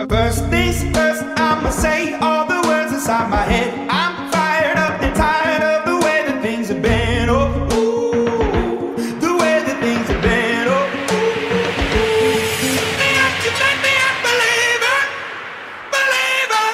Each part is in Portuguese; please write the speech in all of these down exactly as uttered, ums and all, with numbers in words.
First things first, I'ma say all the words inside my head. I'm fired up and tired of the way that things have been. Oh, ooh, the way that things have been. Oh, ooh. You make me a believer, believer.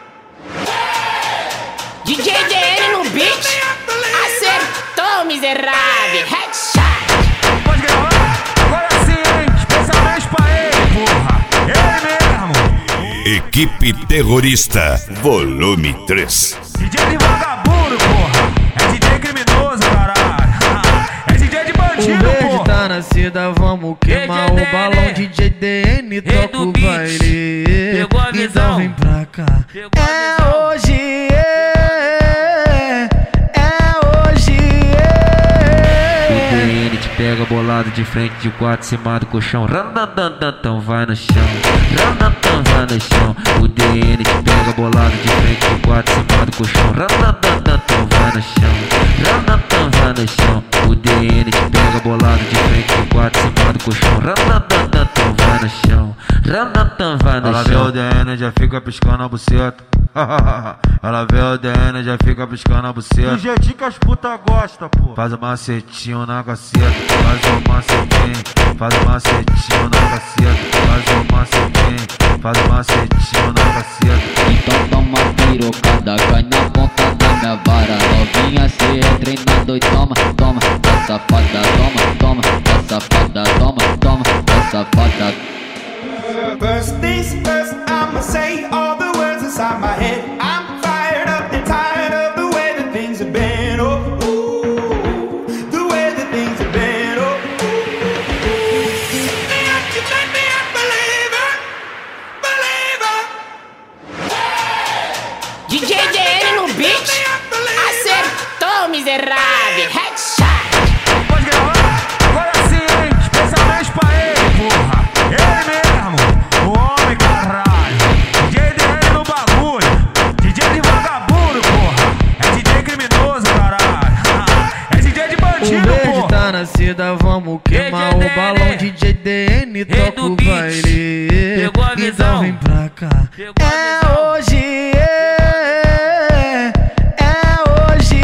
D J D N no beat, acertou, miserável. Headshot. Pode gravar? Agora sim, hein? Especialmente pra ele, porra. Ele mesmo. Equipe Terrorista, volume três. D J de vagabundo, porra. É D J criminoso, caralho. É D J de bandido, O verde porra. tá na seda, vamos queimar o balão. D J D N toca o baile. Pegou a visão. Então vem pra cá. Pegou a É visão. hoje, é, é hoje, O é. D N te pega bolado de frente, de quatro, cima do colchão. Randandandan, vai no chão. Randandan, vai no chão. O D N te pega bolado de frente, de quatro, cima do colchão. Randandandan, vai no chão. Randandan, vai no chão. O D N te pega bolado de frente, de quatro, cima do colchão. Randandandan, vai no chão. Randandan, vai no Ela vê chão. o D N, já fica piscando a buceta. Ela vê o D N, já fica piscando a buceta. Do jeitinho que as putas gostam, pô. Faz o macetinho na caceta, faz o macetinho, faz o macetinho na caceta, faz o macetinho, faz o macetinho na caceta. Então toma pirocada, cai na ponta da minha vara. Novinha, cê é treinado e toma, toma, tá safada, toma, toma, tá safada, toma, toma, tá safada. First things first, I'ma say all the words inside my head. I'm fired up and tired of the way that things have been. Oh, ooh, the way that things have been. Oh, ooh. You make me a believer, believer. D J D N no beat, acertou, miserável. Headshot. Pode gravar? Agora sim, hein? Especialmente pra ele, porra. Ele mesmo. O homem, caralho. D J D N no bagulho. D J de vagabundo, porra. É D J criminoso, caralho. É D J de O bandido, verde porra. tá na seda, vamos queimar D J o balão. D J D N toca o baile. Pegou a visão. Então vem pra cá. Pegou a É visão. hoje, é, é hoje,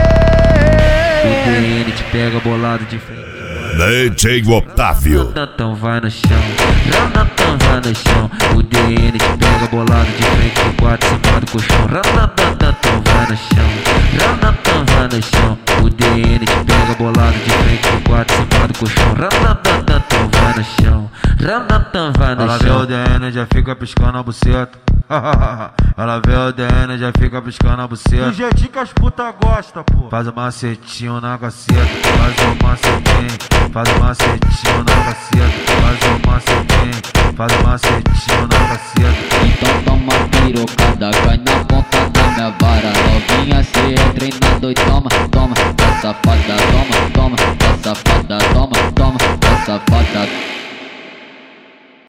O D é. N te pega bolado de frente. D J Otávio. Randandan, vai no chão. Randandan, vai no chão. O D N te pega bolado de frente, de quatro, cima do colchão. Randandan, vai no chão. Randandan, vai no chão. O D N te pega bolado de frente, de quatro, cima do colchão. Randandan, vai no chão. Randandan, vai no Ela vê chão. o D N, já fica piscando a buceta. Ela vê o D N, já fica piscando a Do buceta. jeitinho que as putas gostam, pô. Faz o macetinho na caceta, faz o macetinho, faz o macetinho na caceta, faz o macetinho, faz o macetinho na caceta. Então toma pirocada, cai na ponta da minha vara. Novinha, cê é treinado e toma, toma, tá safada, toma, toma, tá safada, toma, toma, tá safada.